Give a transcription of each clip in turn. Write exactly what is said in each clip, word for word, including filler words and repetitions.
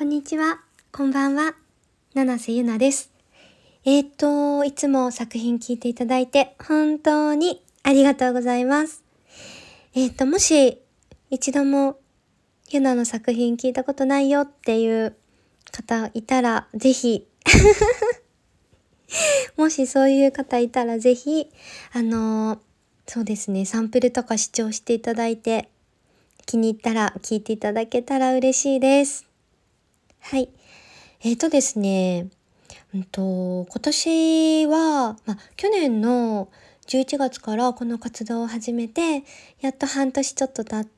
こんにちは、こんばんは、七瀬ゆなです。えーと、いつも作品聞いていただいて本当にありがとうございます。えーと、もし一度もゆなの作品聞いたことないよっていう方いたらぜひもしそういう方いたらぜひあのー、そうですね、サンプルとか視聴していただいて気に入ったら聞いていただけたら嬉しいです。はい。えーとですね、うんと、今年は、まあ、去年のじゅういちがつからこの活動を始めて、やっと半年ちょっと経って、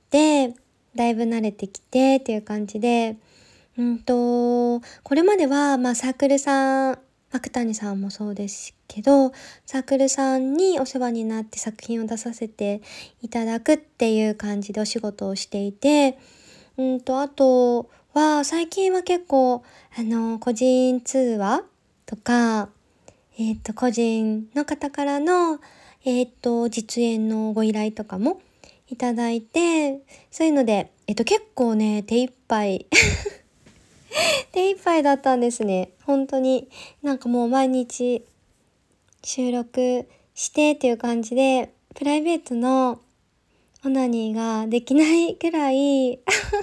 だいぶ慣れてきてっていう感じで、うんと、これまでは、まあ、サークルさん、芥谷さんもそうですけど、サークルさんにお世話になって作品を出させていただくっていう感じでお仕事をしていて、うんと、あとは、最近は結構、あの、個人通話とか、えっと、個人の方からの、えっと、実演のご依頼とかもいただいて、そういうので、えっと、結構ね、手一杯、手一杯だったんですね。本当に。なんかもう毎日収録してっていう感じで、プライベートのオナニーができないくらい、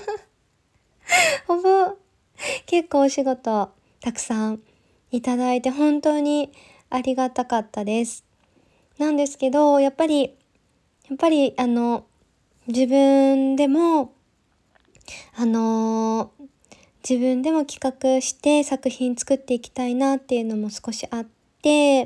ほぼ結構お仕事たくさんいただいて本当にありがたかったです。なんですけど、やっぱり、やっぱりあの、自分でも、あのー自分でも企画して作品作っていきたいなっていうのも少しあって、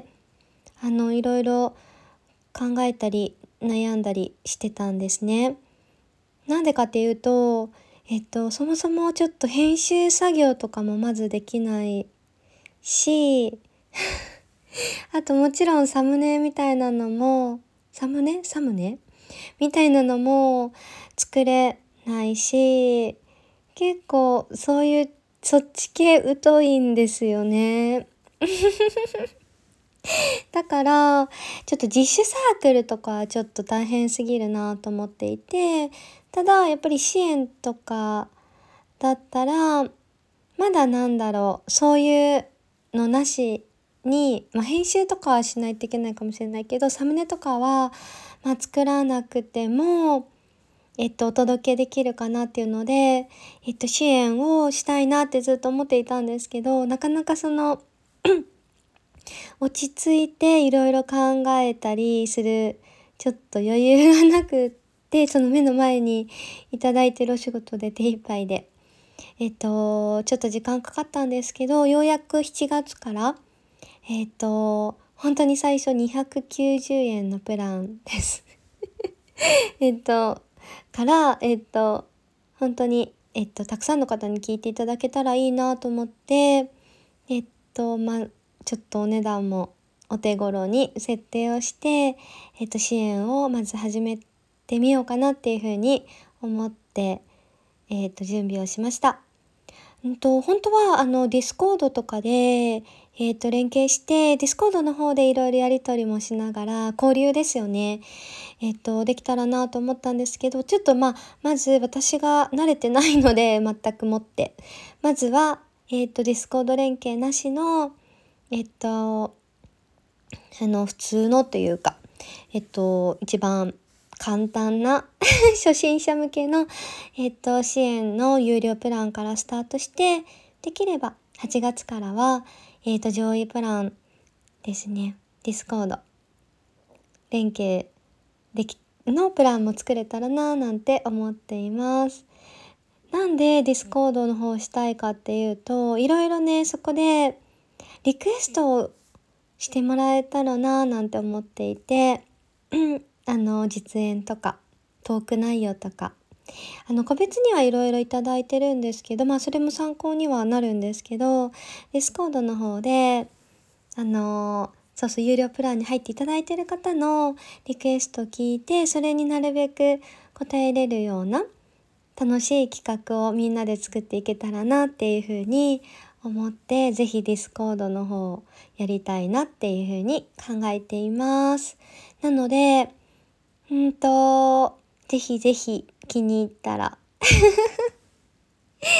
あの、いろいろ考えたり悩んだりしてたんですね。なんでかっていうと、えっと、そもそもちょっと編集作業とかもまずできないし、あともちろんサムネみたいなのも、サムネサムネみたいなのも作れないし、結構そういうそっち系疎いんですよね。だからちょっと自主サークルとかはちょっと大変すぎるなと思っていて、ただやっぱり支援とかだったらまだなんだろう、そういうのなしに、まあ、編集とかはしないといけないかもしれないけど、サムネとかは、まあ、作らなくても、えっと、お届けできるかなっていうので、えっと、支援をしたいなってずっと思っていたんですけど、なかなかその、落ち着いていろいろ考えたりする、ちょっと余裕がなくって、その目の前にいただいてるお仕事で手一杯で。えっと、ちょっと時間かかったんですけど、ようやくしちがつから、えっと、本当に最初にひゃくきゅうじゅうえんのプランです。えっと、から、えっと、本当に、えっと、たくさんの方に聞いていただけたらいいなと思って、えっと、まあ、ちょっとお値段もお手頃に設定をして、えっと、支援をまず始めてみようかなっていうふうに思って、えっと、準備をしました。うんと、本当はあのディスコードとかで、えーと、連携して、ディスコードの方でいろいろやり取りもしながら、交流ですよね。えっと、できたらなと思ったんですけど、ちょっとまあ、まず私が慣れてないので、全くもって。まずは、えっと、ディスコード連携なしの、えっと、あの、普通のというか、えっと、一番簡単な初心者向けの、えっと、支援の有料プランからスタートして、できればはちがつからは、えっと、上位プランですね。ディスコード連携できのプランも作れたらなぁなんて思っています。なんでディスコードの方をしたいかっていうと、いろいろね、そこでリクエストをしてもらえたらなぁなんて思っていて、あの、実演とか、トーク内容とか、あの、個別にはいろいろいただいてるんですけど、まあ、それも参考にはなるんですけど、ディスコードの方で、あの、そうそう、有料プランに入っていただいてる方のリクエストを聞いて、それになるべく答えれるような楽しい企画をみんなで作っていけたらなっていうふうに思って、ぜひディスコードの方をやりたいなっていうふうに考えています。なので、うんと、ぜひぜひ気に入ったら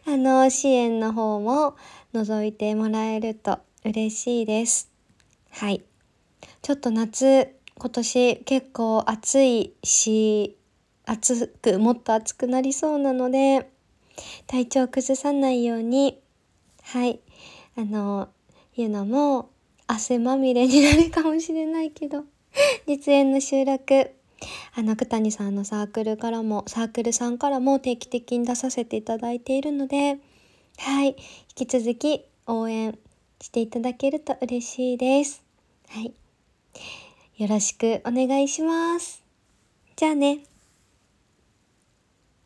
あの、支援の方も覗いてもらえると嬉しいです。はい。ちょっと夏、今年結構暑いし、暑く、もっと暑くなりそうなので、体調崩さないように、はい、あの、いうのも、汗まみれになるかもしれないけど、実演の収録、あの、久谷さんのサークルからも、サークルさんからも定期的に出させていただいているので、はい、引き続き応援していただけると嬉しいです。はい。よろしくお願いします。じゃあね。